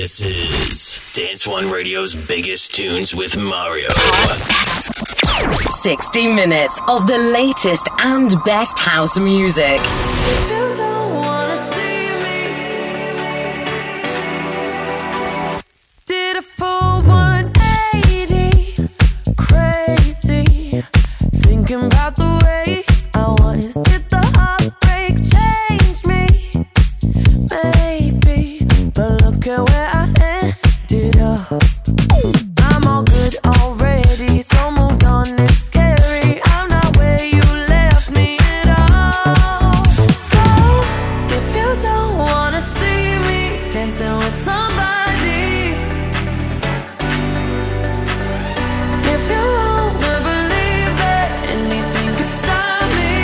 This is Dance One Radio's biggest tunes with Mario. 60 minutes of the latest and best house music. If you don't wanna see me, did a full 180, crazy, thinking about the way I was. Did the heartbreak change me? Maybe, but look at where I ended up. I'm all good already, so moved on, it's scary. I'm not where you left me at all. So, if you don't wanna see me dancing with somebody, if you wanna believe that anything could stop me,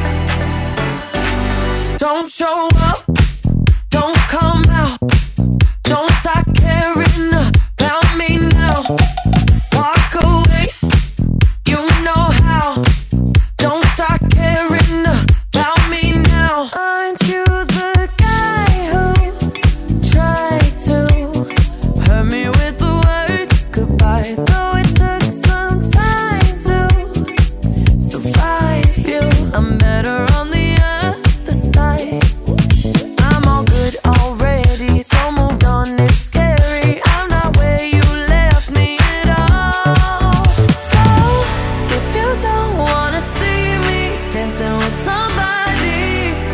don't show up, don't come out, don't start caring about me now. Walk away, you know how. Don't start caring about me now. Aren't you the guy who tried to hurt me with the word goodbye? Though it took some time to survive you, I'm better on the other side. I'm all good already, so moved on, it's scary. I'm not where you left me at all. So, if you don't wanna see me dancing with somebody,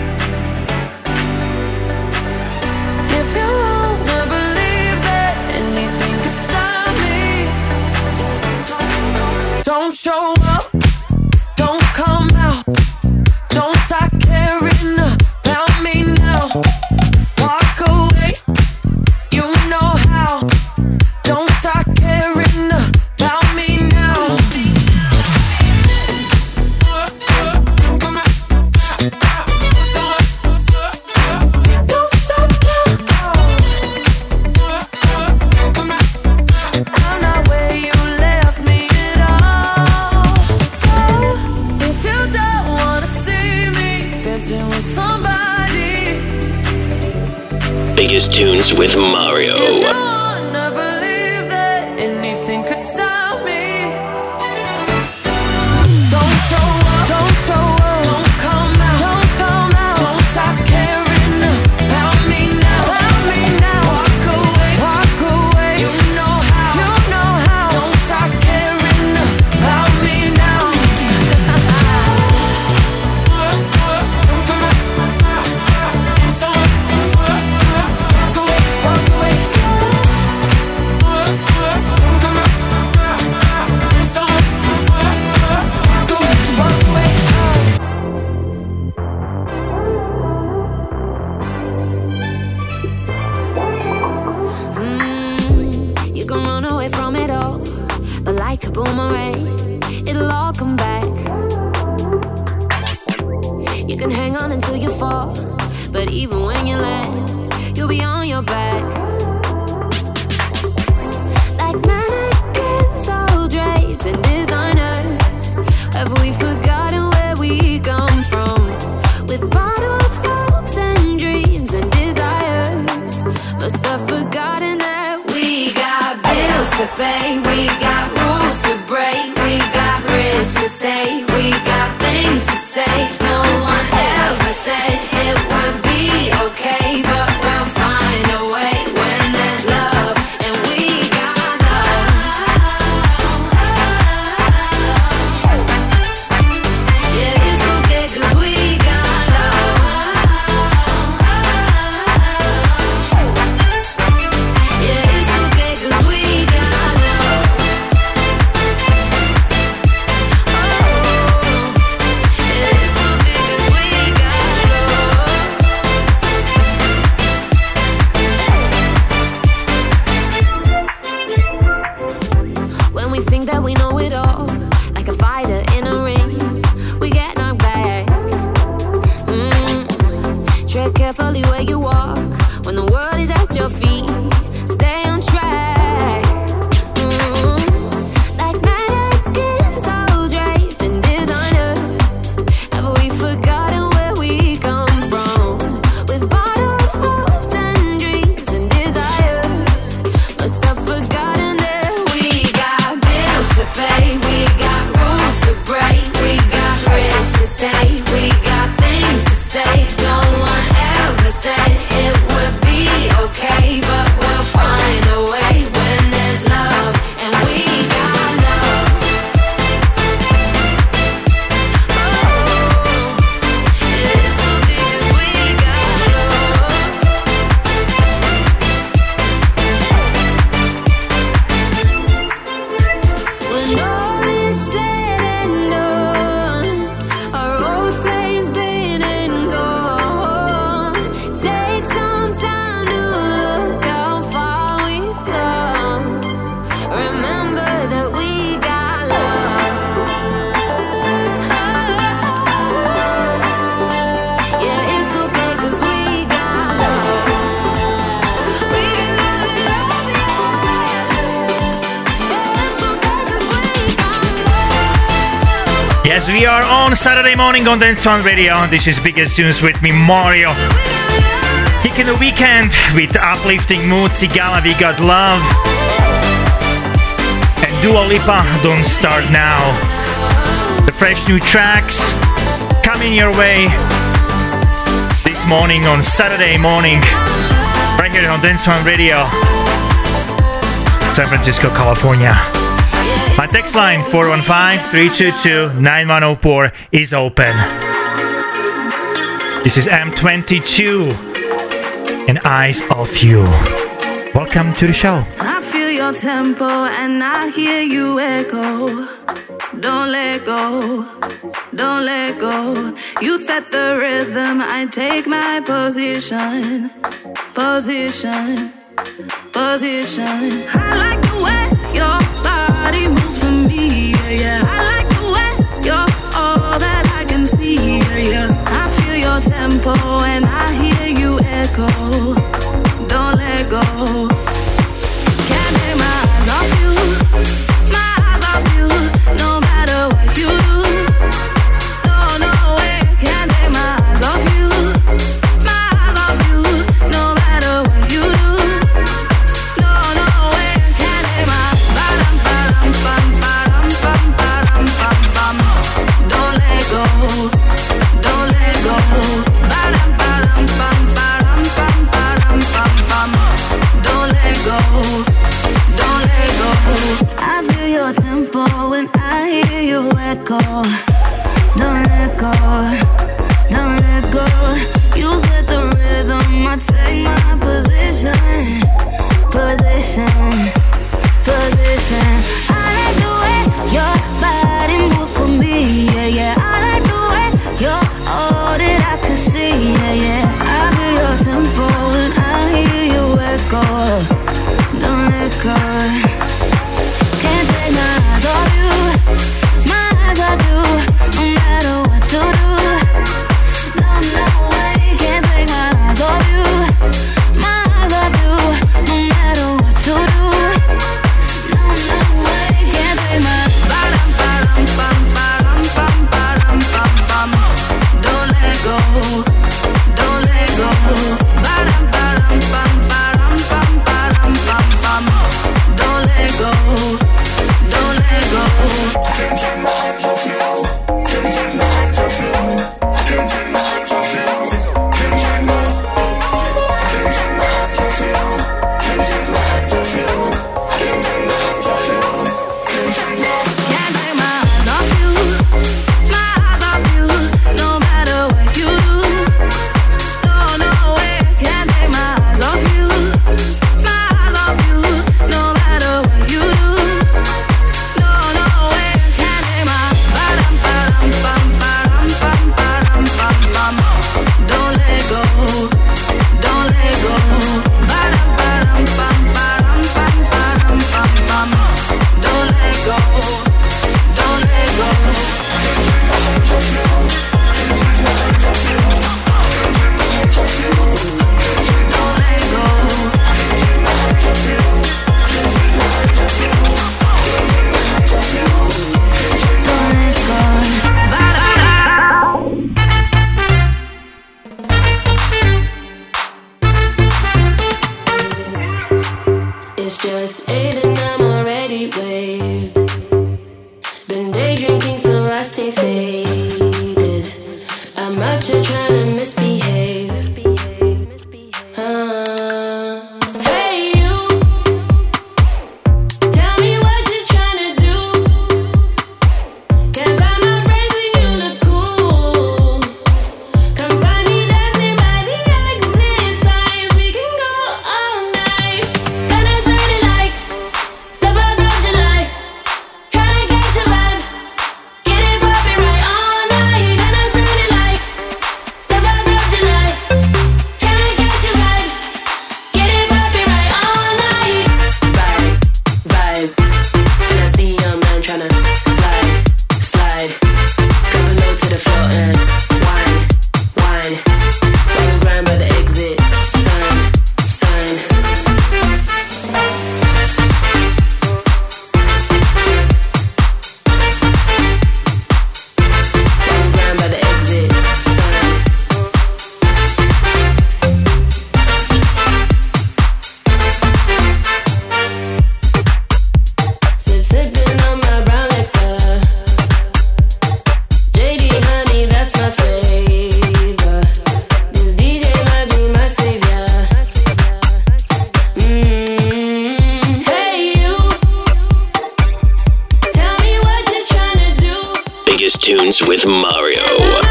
if you wanna believe that anything could stop me, don't show up, don't come out, don't start caring about me now. Walk away, you know how. Don't start caring about me now. Don't stop now. I'm not where you left me at all. So, if you don't wanna see me dancing with somebody, Biggest tunes with Mario. if you wanna believe that anything could stop me, don't show up, don't show up, don't come out, don't come out, don't stop caring about me now, walk away, you know how, don't stop caring about me now. Walk away. You can run away from it all, but like a boomerang, it'll all come back. You can hang on until you fall, but even when you land, you'll be on your back. Like mannequins, all drapes and designers, have we forgotten where we come from? With bottled hopes and dreams and desires, must have forgotten that we got bills to pay, we got rules to break, we got risks to take, we got things to say. No one ever said it would be okay, but we'll find a way when there's love, and we got love. Yeah, it's okay 'cause we got love. Yeah, it's okay 'cause we got love. Yeah, it's okay 'cause we got love. When we think that we know it all, like a fighter in a ring, we get knocked back. Tread carefully where you walk, when the world is at your feet, stay on track. Like mannequins, all draped and designers, have we forgotten where we come from? With bottled hopes and dreams and desires, Yes, we are on Saturday morning on Dance One Radio. This is Biggest Tunes with me, Mario. Kicking the weekend with uplifting mood. Sigala, We Got Love. And Dua Lipa, Don't Start Now. The fresh new tracks coming your way this morning on Saturday morning. Right here on Dance One Radio. San Francisco, California. My text line 415-322-9104 is open. This is M22 and Eyes Off You. Welcome to the show. I feel your tempo and I hear you echo. Don't let go, don't let go. You set the rhythm, I take my position. Position, position. I like the way your body moves for me, yeah, yeah. I like the way you're all that I can see, yeah, yeah. I feel your tempo and I hear you echo. Don't let go. Can't take my eyes off you, my eyes off you. No matter what you do, no, no way. Can't take my eyes off you, my eyes off you. No matter what you do, no, no way. Can't take my ba-dum, ba-dum, bum, ba-dum, bum, ba-dum, bum, bum. Don't let go, don't let go. Ba-dum, ba-dum, bum, ba-dum, bum, ba-dum, bum, bum. Don't let go, don't let go. I feel your tempo when I hear you echo. Don't let go, don't let go. You set the rhythm, I take my position. Position, position. I like the way your body moves for me, yeah, yeah. I like the way you're all that I can see, yeah, yeah. I feel your tempo when I hear you echo. Don't let go. Can't take my eyes off you, my eyes off you. No matter what to do, no, no way. Can't take my eyes off you, my eyes off you. No matter what to do, no, no way. Can't take my ba-dum, ba-dum, bum, ba-dum, bum, ba-dum, bum, bum. Don't let go, don't let go. Ba-dum, ba-dum, bum, ba-dum, bum, ba-dum, bum, bum. Don't let go, don't let go. I can't take my eyes off you, can't take my eyes off you, can't take my eyes off you, can't take my eyes off you, can't take my eyes off you, can't take my eyes off you, can't take my eyes off you, my eyes off you. No matter what you do, no, no way. Can't take my eyes off you, my eyes off you. No matter what you do, no, no way. Can't take my ba-dum, ba-dum, bum, ba-dum, bum, ba-dum, bum, bum. Don't let go, don't let go. Ba-dum, ba-dum, bum, ba-dum, bum, ba-dum, bum, bum. Don't let go, don't let go. Don't let go. Don't let go. It's just 8 and I'm already waved. Been day drinking so I stay faded. I'm out here trying to misbehave. Hey you, tell me what you're trying to do. Can't find my friends and you look cool. Come find me dancing by the exit signs. We can go all night. Gonna turn it like the 4th of July. Tryna catch a vibe, get it poppin' right all night. Gonna turn it like the 4th Tunes with Mario.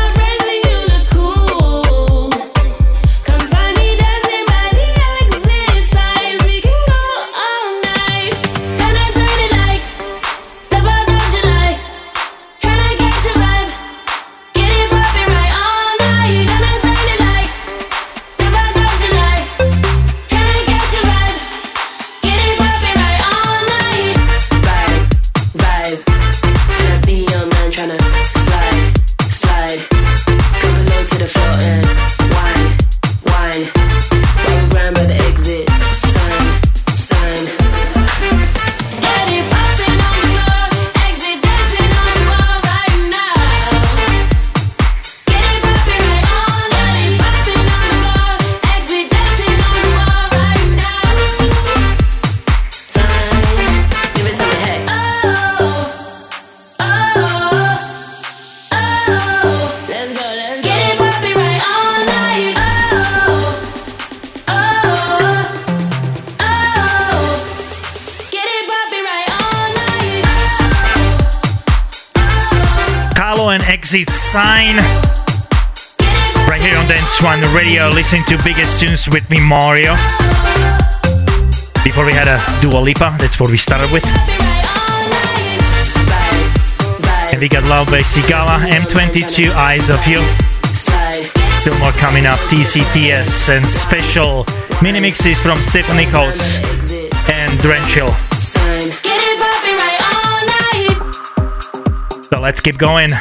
Exit Sign right here on Dance One Radio. Listen to Biggest Tunes with me, Mario. Before we had a Dua Lipa, that's what we started with. And we got Love by Sigala, M22, Eyes of You. Still more coming up, TCTS, and special mini mixes from Stephen Nichols and Drenchill. So let's keep going.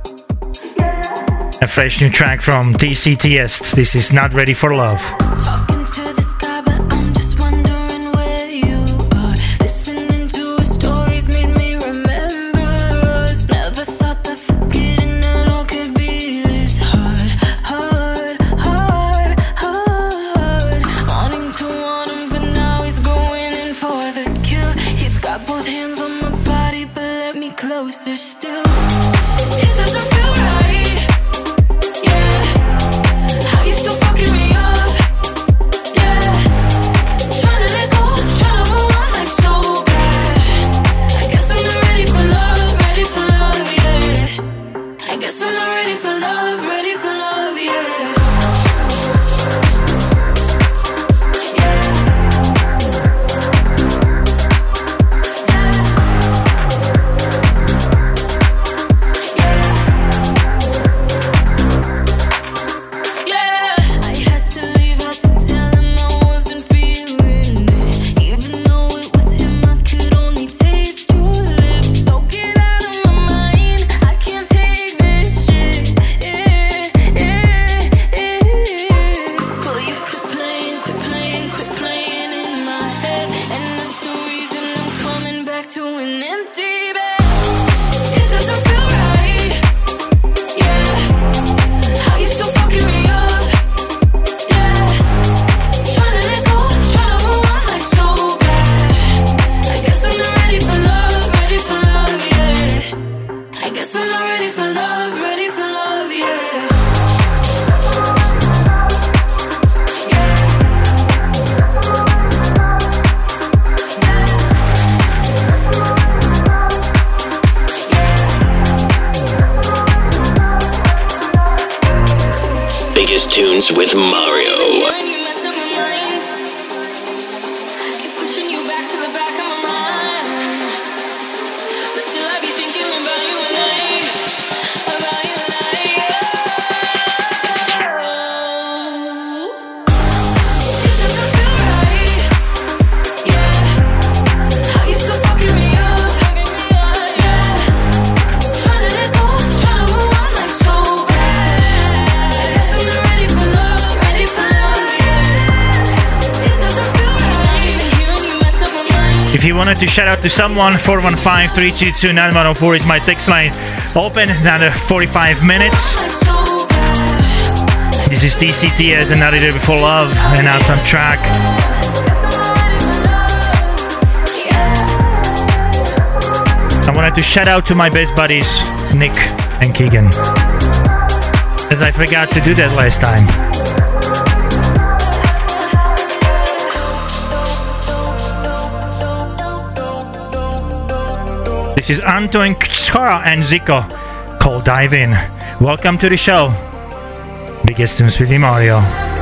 A fresh new track from TCTS. This is Not Ready for Love. Talking to the sky, but I'm just wondering where you are. Listening to our stories made me remember us. Never thought that forgetting it all could be this hard. Wanting to want him, but now he's going in for the kill. He's got both hands on my body, but let me closer still. It doesn't feel right. Tunes with Mario. If you wanted to shout out to someone, 415-322-9104 is my text line. Open another 45 minutes. This is TCTS and Not Ready for Love, and awesome track. I wanted to shout out to my best buddies, Nick and Keegan, as I forgot to do that last time. This is Antoine Kchara and Zico, called Dive In. Welcome to the show. Biggest Tunes with Mario.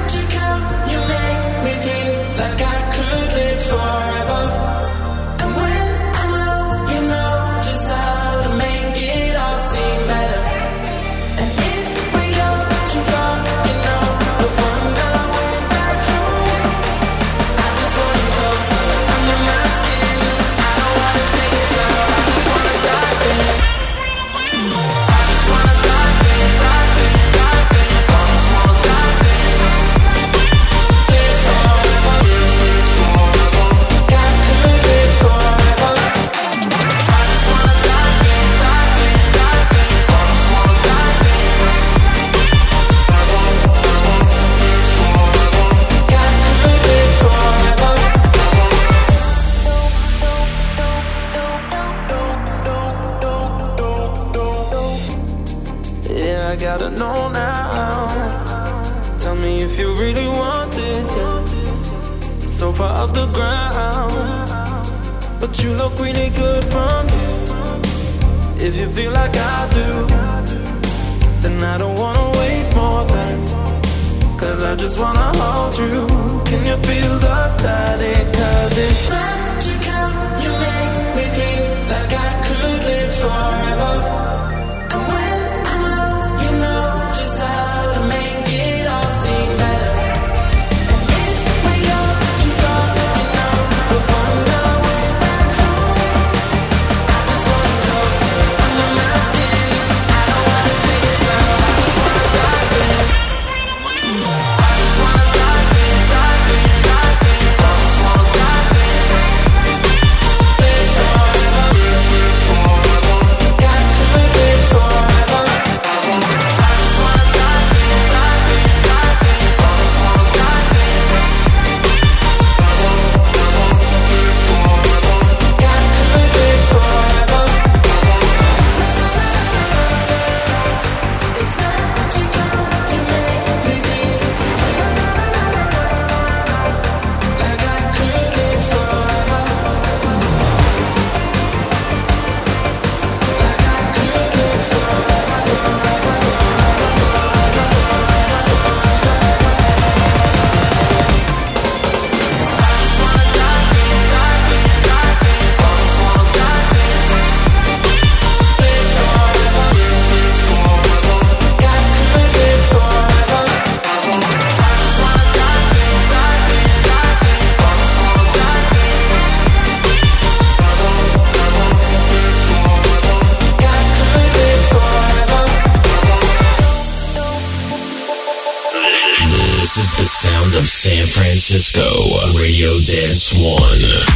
Of San Francisco, Radio Dance One.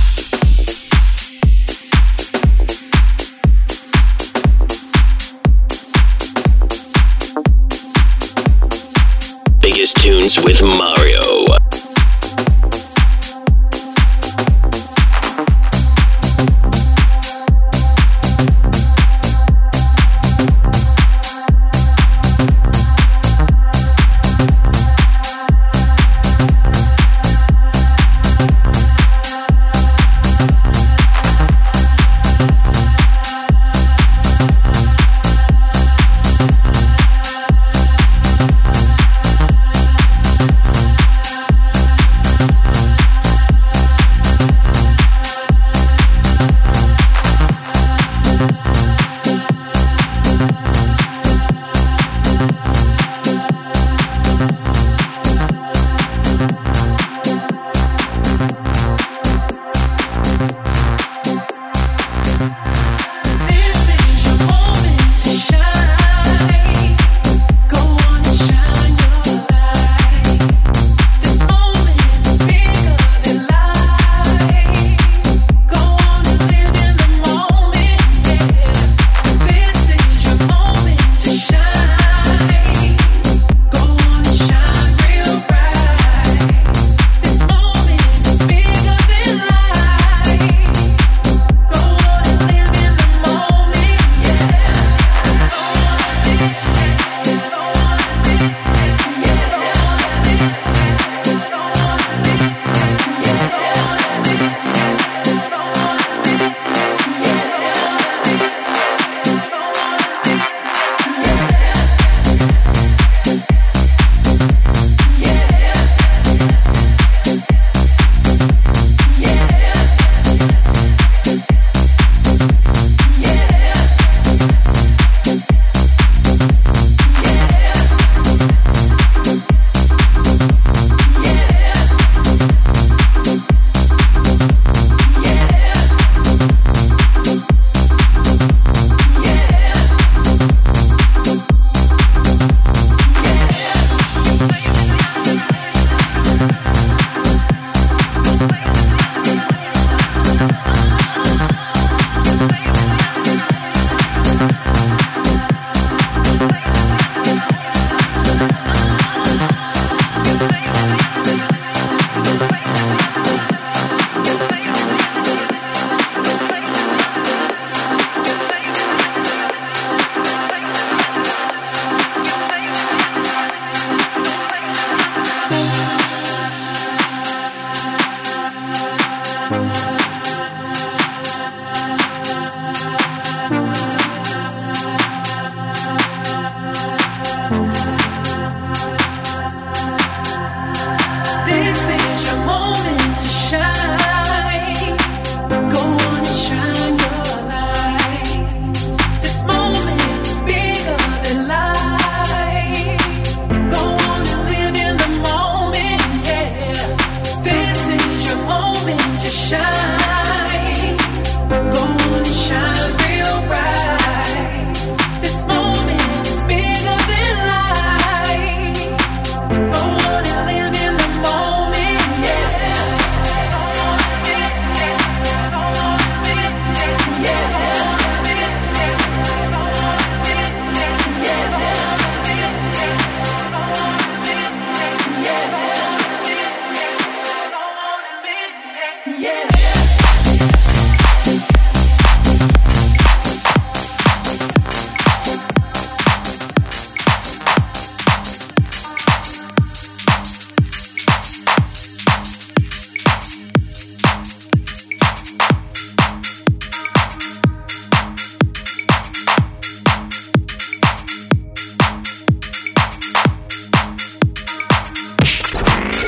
Biggest Tunes with Mario.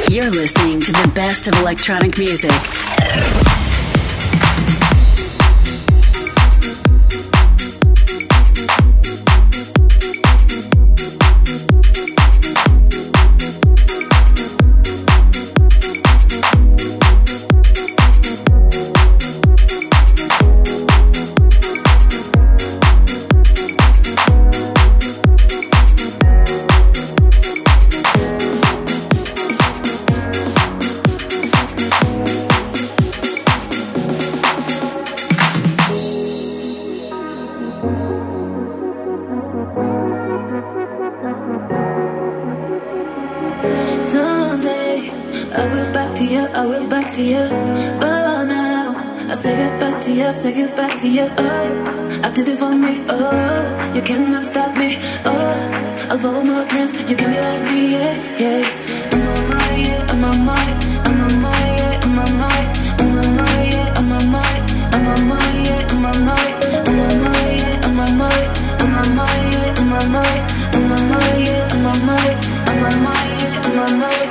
You're listening to the best of electronic music. Say goodbye to you, oh. I did this for me, oh. You cannot stop me, oh. I'll follow my dreams, you can be like me, yeah, yeah. I'm on my, yeah, I'm on my, I'm on my, yeah, I'm on my, I'm on my, yeah, I'm on my, I'm on my, yeah, I'm on my, I'm on my, yeah, I'm on my, I'm on my, yeah, I'm on my, I'm on my, yeah, I'm on my, I'm on my, yeah, I'm on my.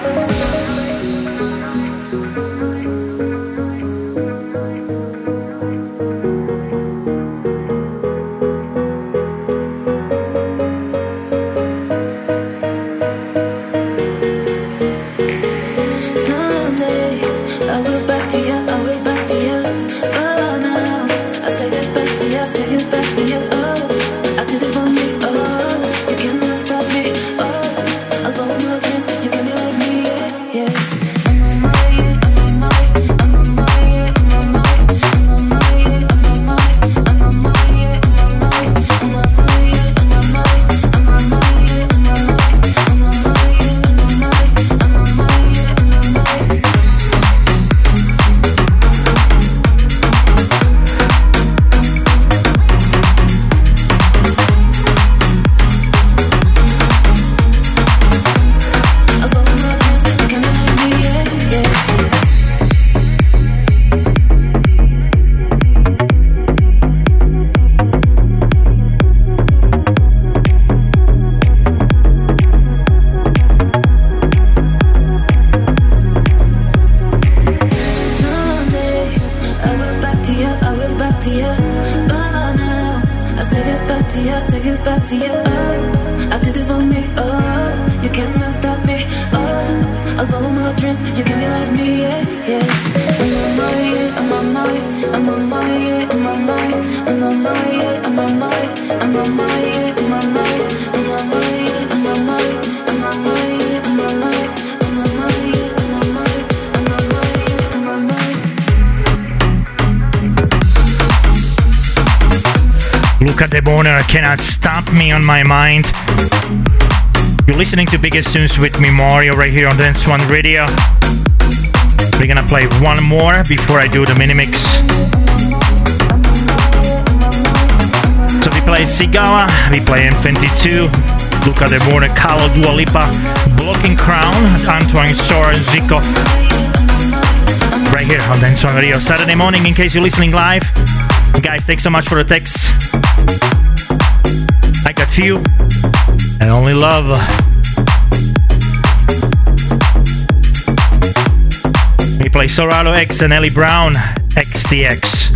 Luca De Boner, Cannot Stop Me on My Mind. You're listening to Biggest Tunes with me, Mario, right here on Dance One Radio. We're gonna play one more before I do the mini mix. So we play Sigawa, we play M22, Luca De Boner, Carlo, Dua Lipa, Blocking Crown, Antoine Sora, Zico. Right here on Dance One Radio, Saturday morning, in case you're listening live. Guys, thanks so much for the texts. I got few and only love. We play Sorado X and Ellie Brown, XTX.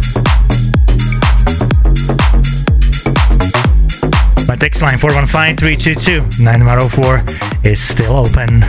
My text line 415-322-9104 is still open.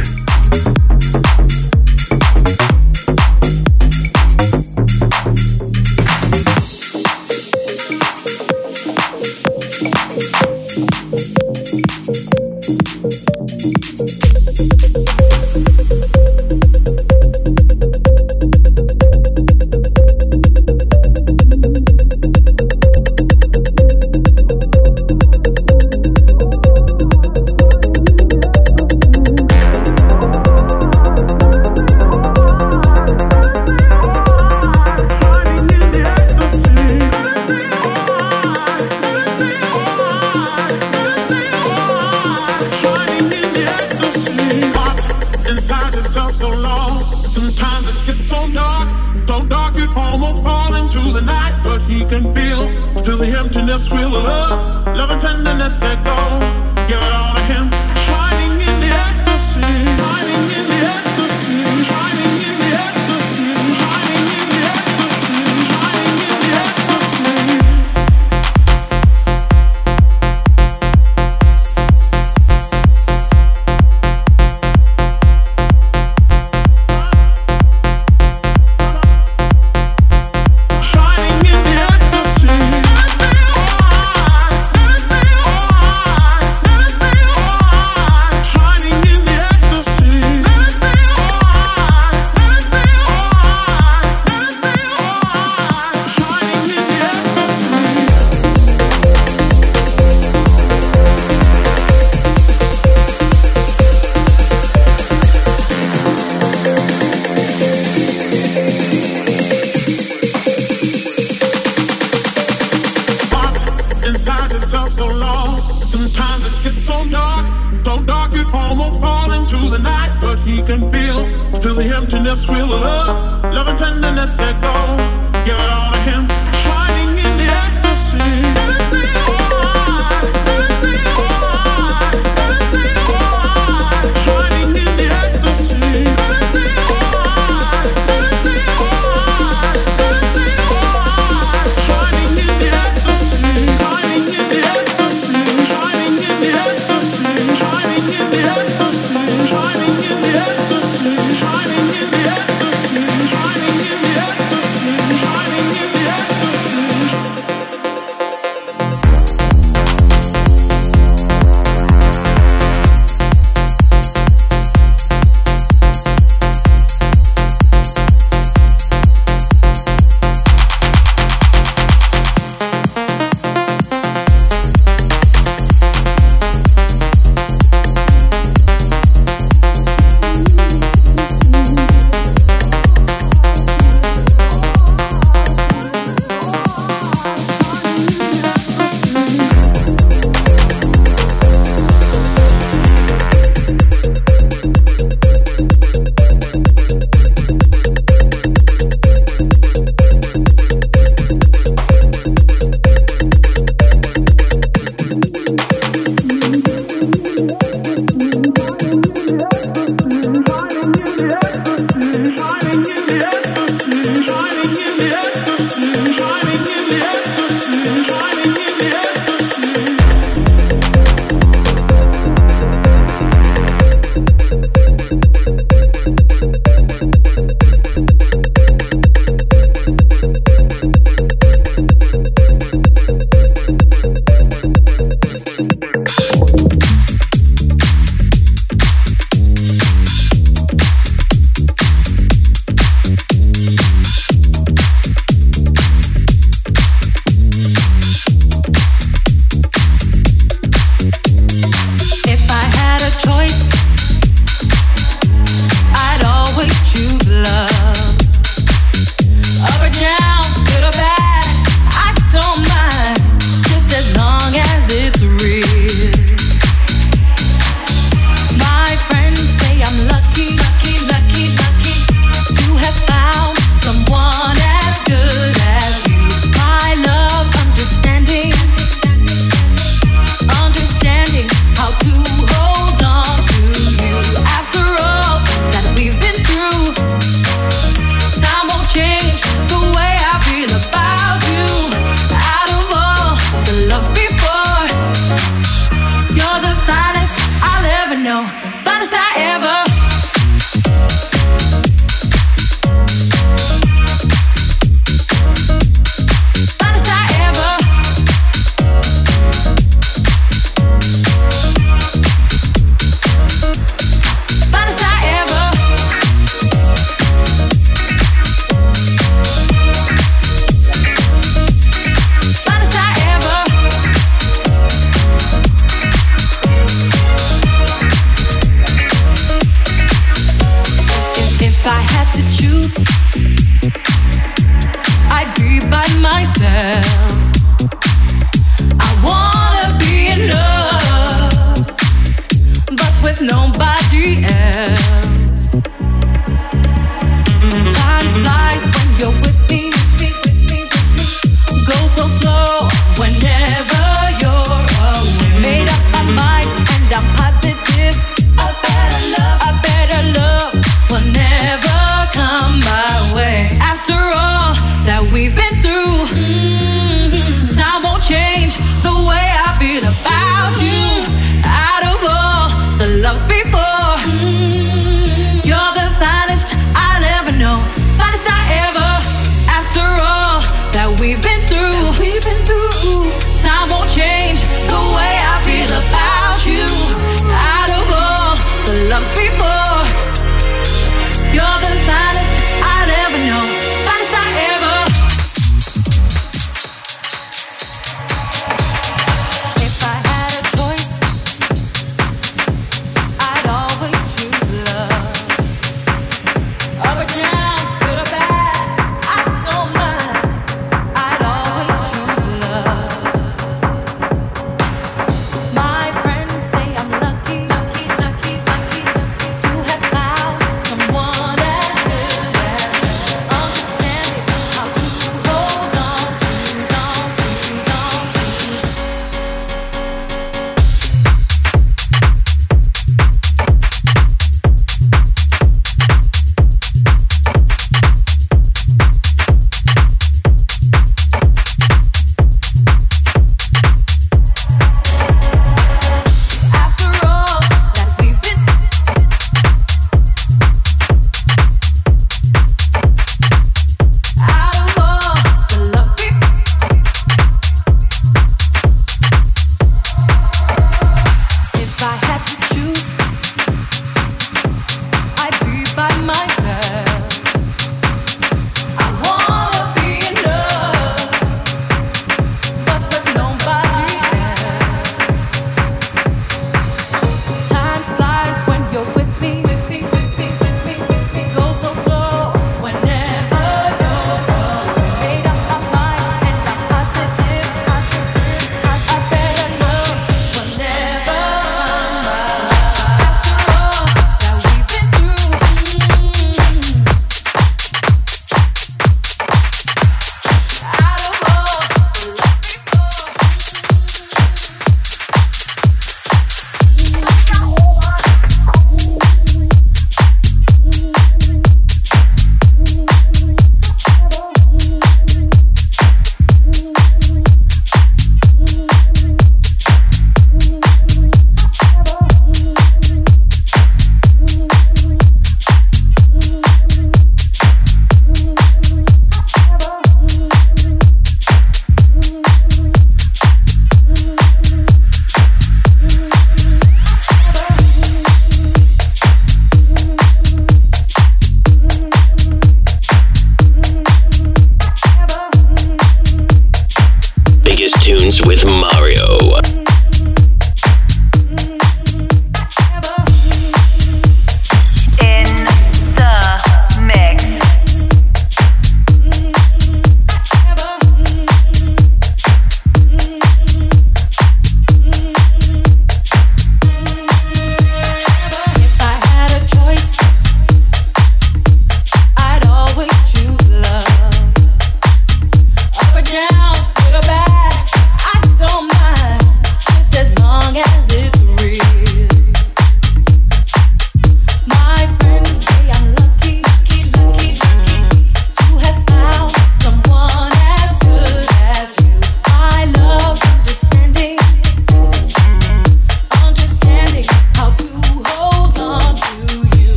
Give it all to him, shining in the ecstasy, shining in the ecstasy. almost fall into the night, but he can feel the emptiness, feel the love and tenderness let go. Give it all to him, shining in the ecstasy. Anything alright, anything alright, anything alright, shining in the ecstasy. Anything alright, anything alright, anything alright, shining in the ecstasy, shining in the ecstasy, shining in the ecstasy, shining in the ecstasy, shining in the ecstasy, shining in the ecstasy, shining in the ecstasy, shining in the ecstasy. If I had a choice, I'd always choose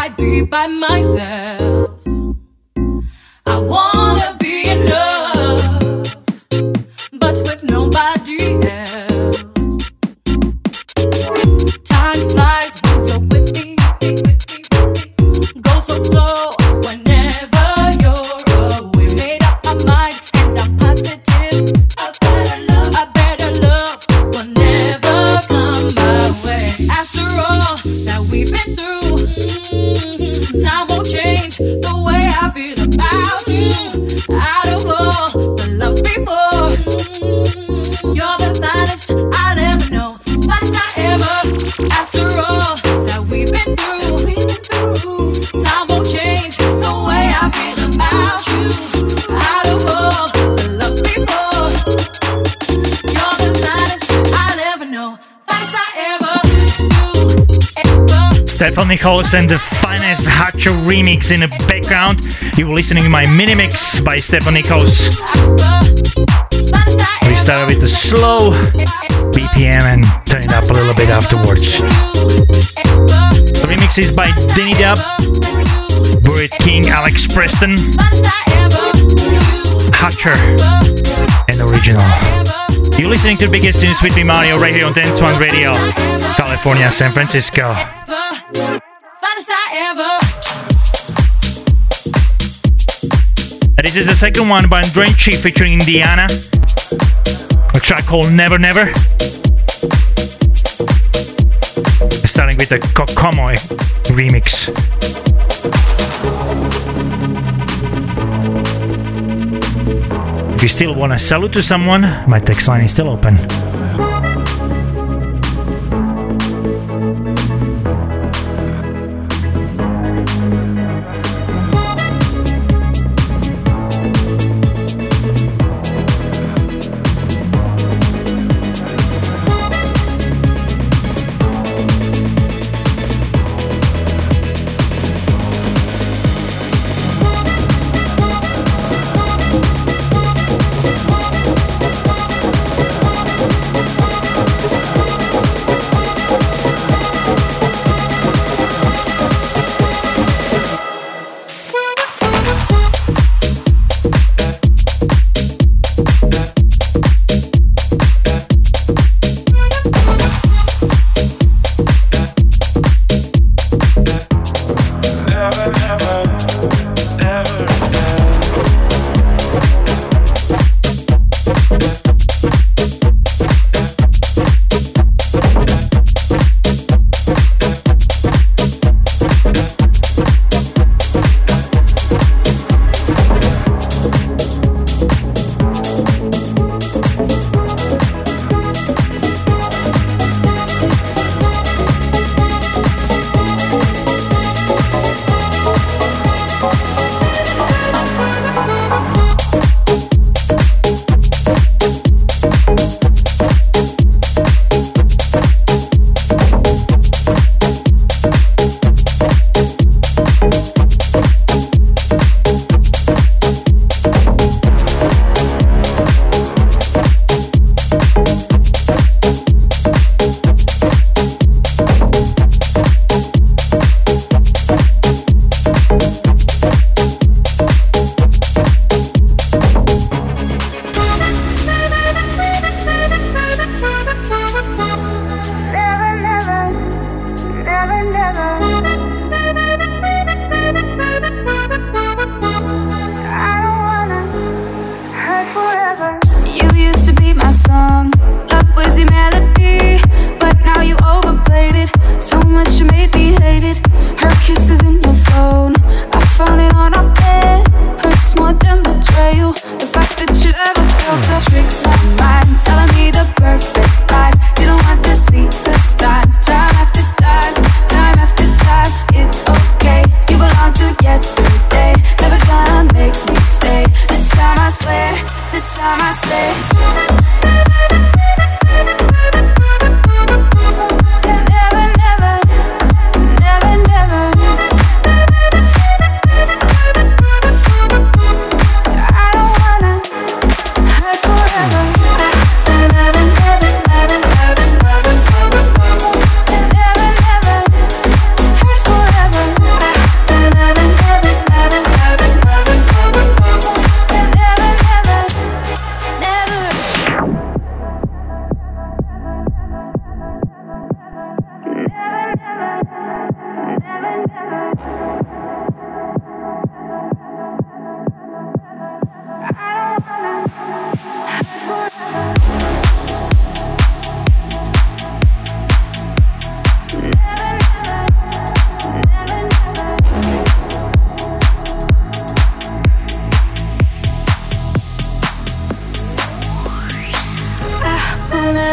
I'd be by myself. I wanna be in love, but with nobody else. Time flies when you're with me. Go so slow whenever you're away. Made up my mind and I'm positive. A better love will never come my way. After all that we've been through, time won't change the way I feel about you. Out of all the loves before, you're the finest I'll ever know. Finest I ever. After all that we've been through, time won't change the way I feel about you. Out of all the loves before, you're the finest I'll ever know. Finest I ever do, ever. Stefan Nichols and the finest Hacho remix in the background. You were listening to my mini mix by Stefan Nichols. We started with the slow BPM and turned it up a little bit afterwards. The remix is by Denny Dub, Buried King, Alex Preston, Hatcher, and Original. You're listening to the biggest tunes with me, Mario, right here on Dance One Radio, California, San Francisco. Finest I ever. This is the second one by Drenchi featuring Indiana, a track called Never Never. Starting with the Kokomo remix. If you still want to salute to someone, my text line is still open.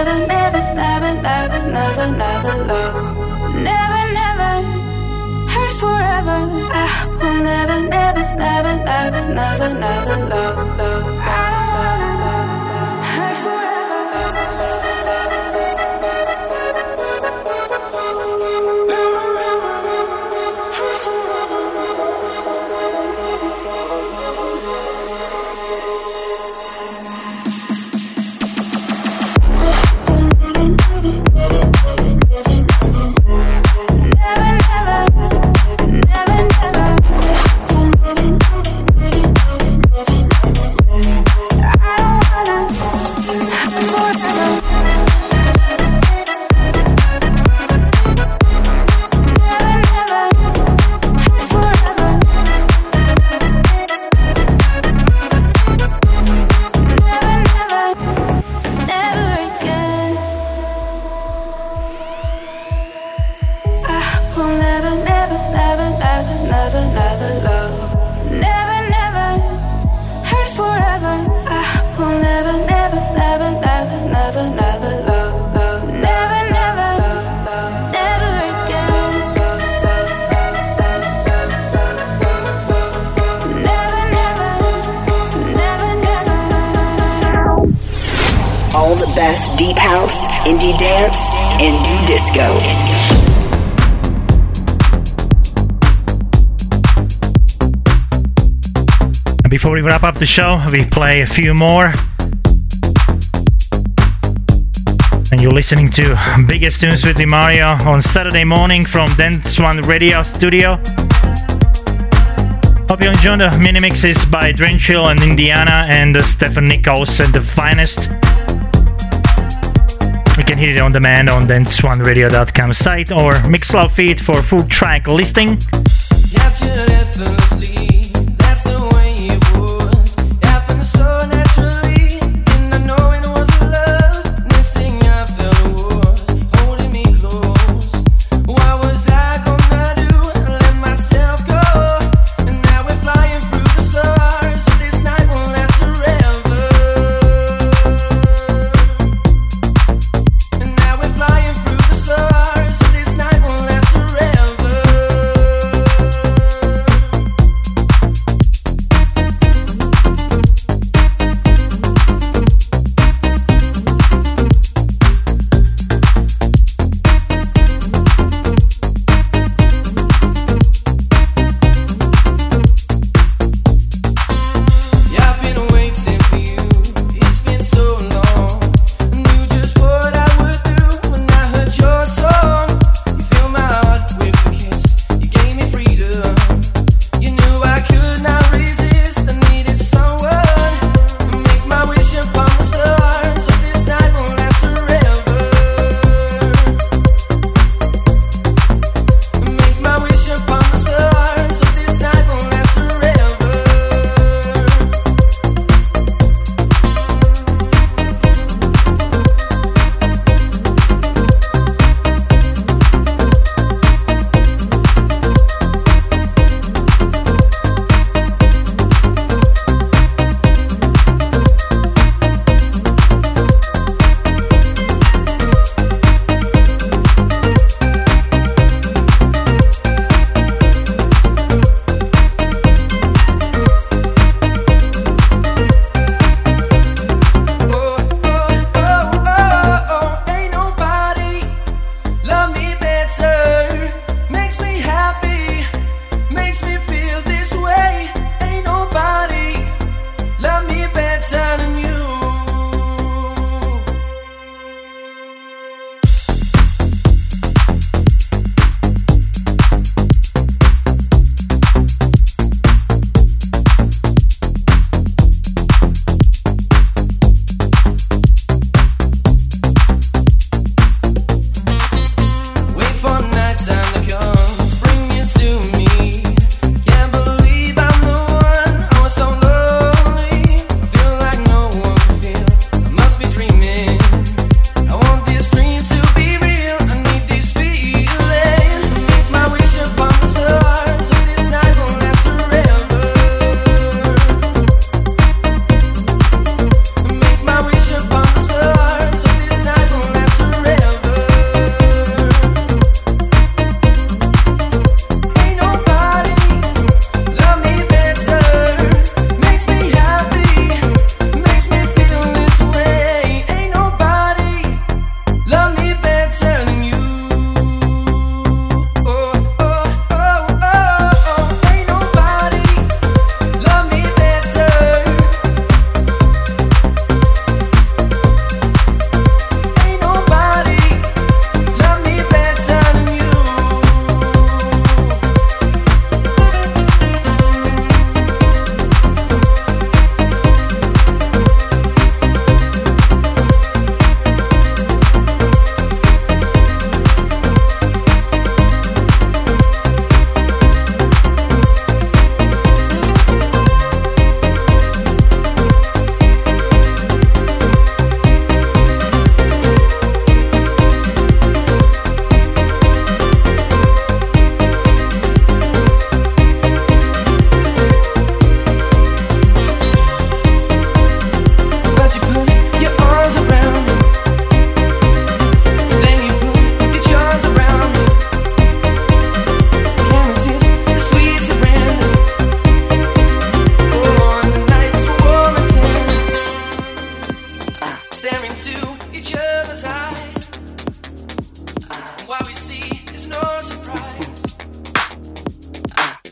Best deep house, indie dance, and new disco. Before we wrap up the show, we play a few more. And you're listening to Biggest Tunes with Mario on Saturday morning from Dance One Radio studio. Hope you enjoyed the mini mixes by Drenchill and Indiana and Stefan Nichols at the finest. You can hear it on demand on danceoneradio.com site or Mixcloud feed for full track listing. That's the way it was. Happened so naturally. Didn't know it was love. Next thing I felt was holding me close. What was I gonna do? I let myself go. And now we're flying through the stars. This night won't last forever. And now we're flying through the stars. This night won't last forever.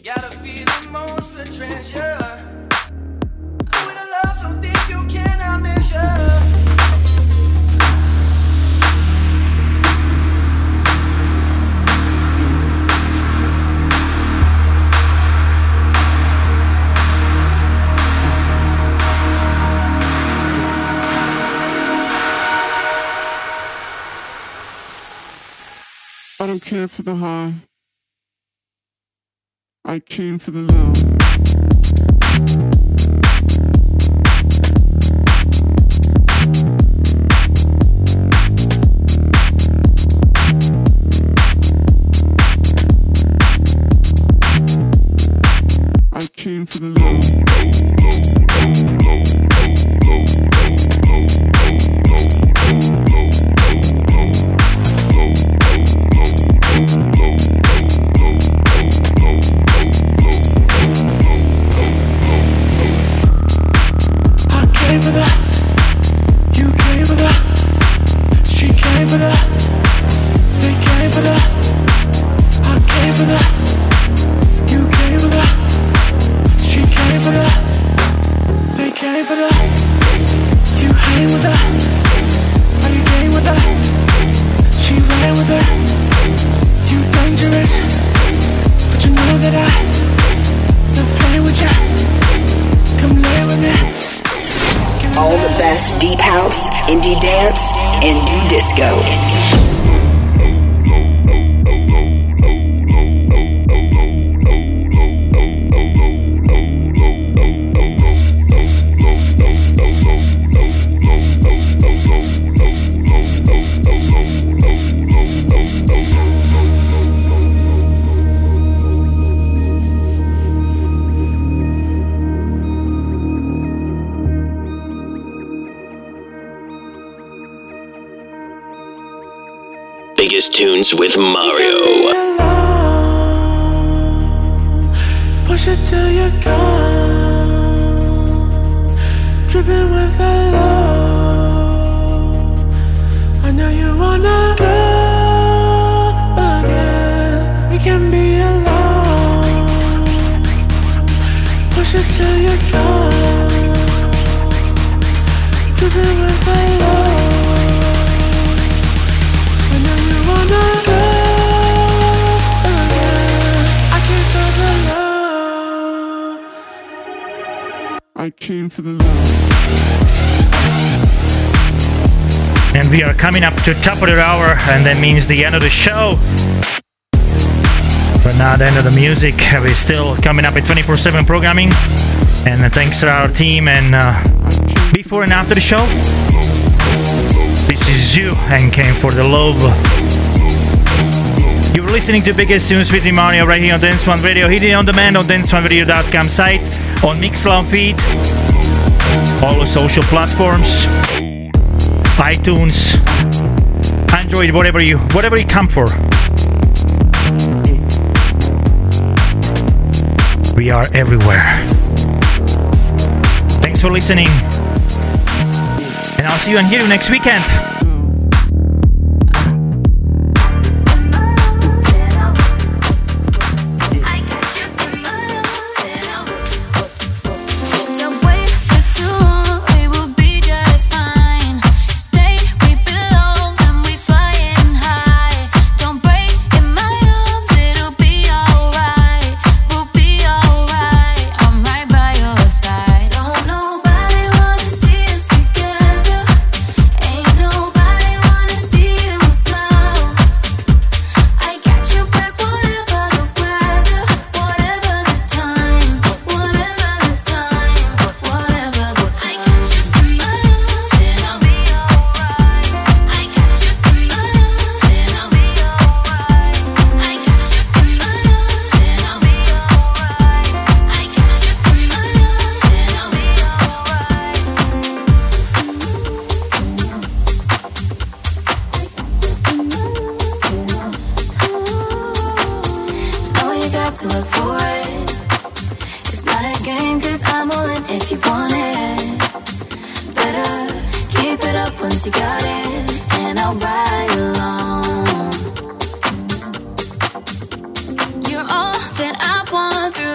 Gotta feel the most the treasure. With a love so deep you cannot measure. I don't care for the high. I came for the low. I came for the low. All the best deep house, indie dance, and new disco. Biggest tunes with Mario. Push it till you're gone, dripping with a love. I know you wanna go again. We can be alone. Push it till you're gone, dripping with a love. I came for the love. And we are coming up to top of the hour, and that means the end of the show. But not the end of the music. We're still coming up at 24/7 programming. And thanks to our team and before and after the show. This is you and came for the love. You're listening to Biggest Tunes with Mario right here on Dance One Radio. Hit it on demand on danceoneradio.com site, on Mixcloud feed, all the social platforms, iTunes, Android, whatever you come for. We are everywhere. Thanks for listening. And I'll see you and hear you next weekend. You're all that I want through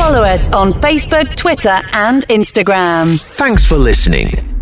Follow us on Facebook, Twitter, and Instagram. Thanks for listening.